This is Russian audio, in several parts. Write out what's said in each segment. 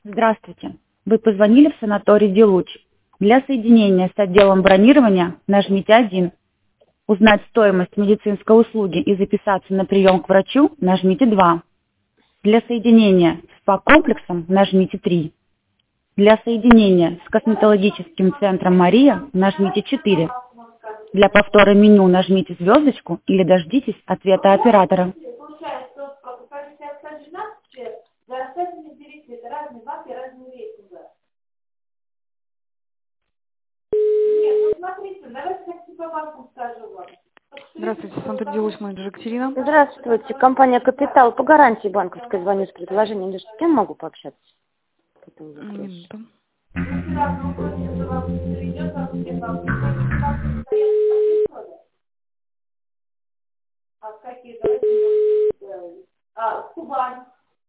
Здравствуйте. Вы позвонили в санаторий «Делуч». Для соединения с отделом бронирования нажмите 1. Узнать стоимость медицинской услуги и записаться на прием к врачу нажмите 2. Для соединения с СПА-комплексом нажмите 3. Для соединения с косметологическим центром «Мария» нажмите 4. Для повтора меню нажмите звездочку или дождитесь ответа оператора. Здравствуйте, санаторий «Делуч», менеджер Екатерина. Здравствуйте, компания «Капитал». По гарантии банковской звоню с предложением. С кем могу пообщаться? По этому вопросу? Минуту. Кубань.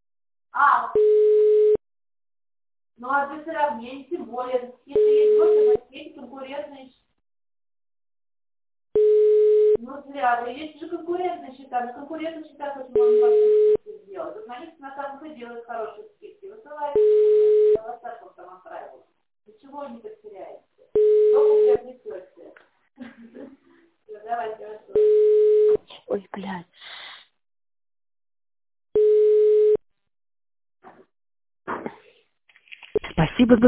Ну а для сравнения, тем более, если есть больше, есть конкурентные. Ну зря, есть же конкурентные счета. На конкурентных счетах очень много скидки сделать. Журналисты на самом деле делают хорошие скидки. Высылают, я вас так вот там отправила. Ничего не потеряете. Только приобретете. Давайте. Ой, блядь. Спасибо за